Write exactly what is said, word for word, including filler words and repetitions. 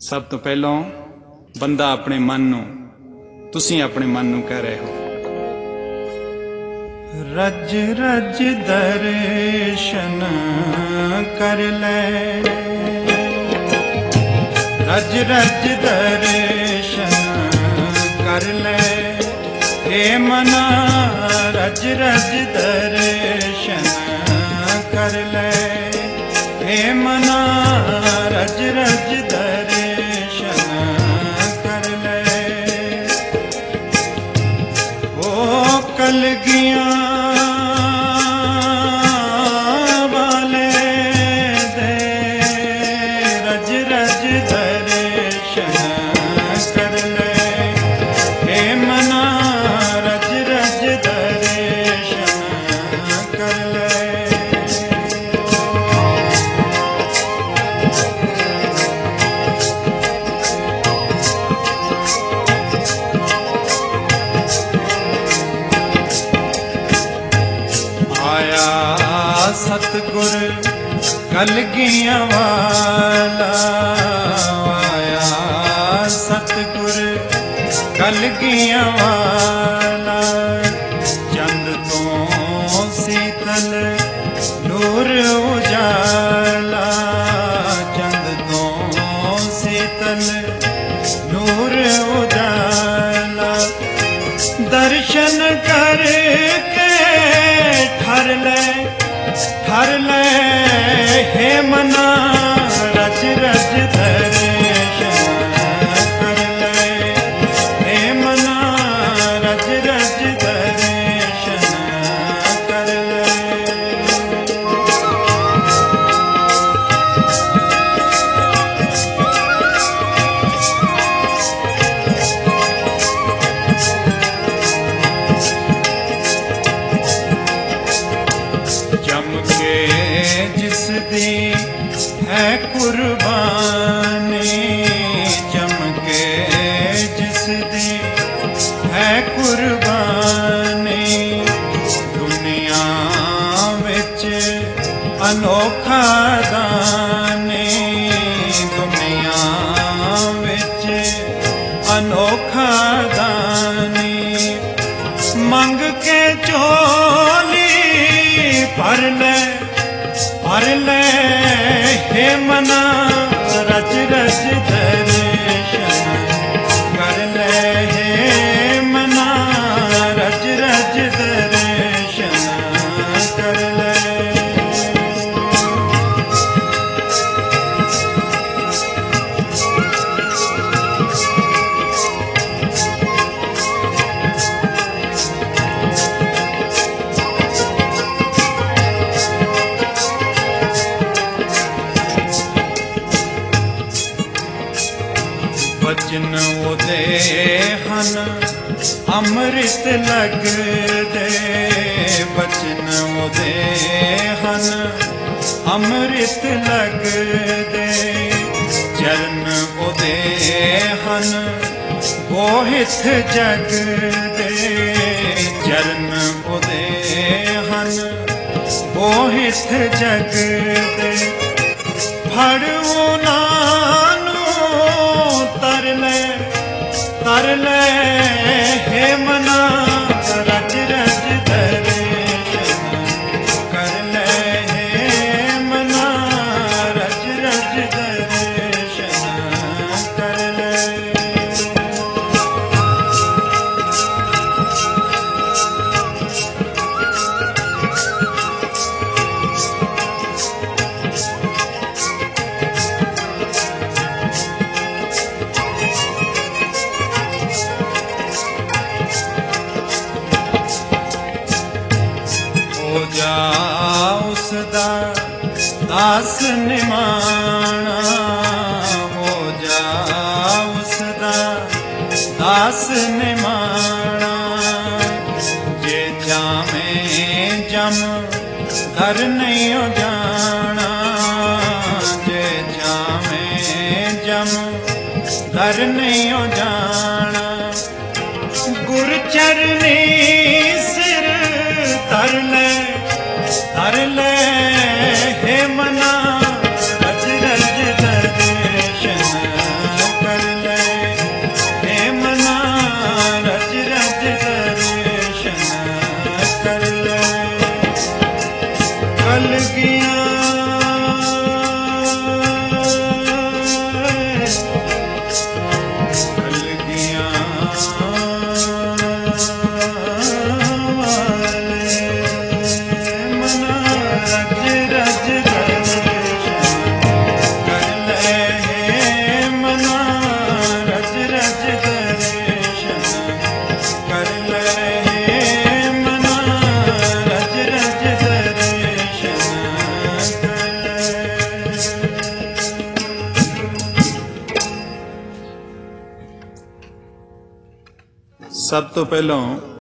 ਸਭ ਤੋਂ ਪਹਿਲਾਂ ਬੰਦਾ ਆਪਣੇ ਮਨ ਨੂੰ, ਤੁਸੀਂ ਆਪਣੇ ਮਨ ਨੂੰ ਕਹਿ ਰਹੇ ਹੋ, रज रज दर्शन कर ले, रज रज दर्शन कर ले, हे मना रज रज दर्शन कर ले, हे मना रज रज दर्शन कर ले। ओ कलगियां सतगुर कलगियां वाला आया, सतगुर कलगियां वाला, चंद तो शीतल नूर उजाला, चंद तो शीतल नूर उजाला, दर्शन करके ठर ले ठर ले, हे मना रज रज दर्शन कर ले, हे मना रज रज दर्शन कर ले। जिसदी है कुर्बानी, चमके जिसदी है कुर्बानी, दुनिया विच अनोखा दानी, दुनिया विच अनोखा दानी, मंग के झोली भर ले भर ले, हे मना रज रज दर्शन कर ले, हे मना रज रज दर्शन कर ले। बचन ओदे हन अमृत लगदे, बचन ओदे हन अमृत लगदे, चरण ओदे हन बोहिथ जगदे, चरण ओदे हन बोहिथ जगदे, फड़ उन्हां तर ले तर ले, हे मना रज रज दर्शन कर ले, हे मना रज रज दर्शन कर ले। उसदा दास निमाना, हो जा उसदा दास निमाना, जे जावें जम घर नहीं हो जाना, जे जावें जम घर नहीं हो जाना, गुर चरनी सिर तर ले तर ले, हे मना रज रज दर्शन ਸਭ ਤੋਂ ਪਹਿਲਾਂ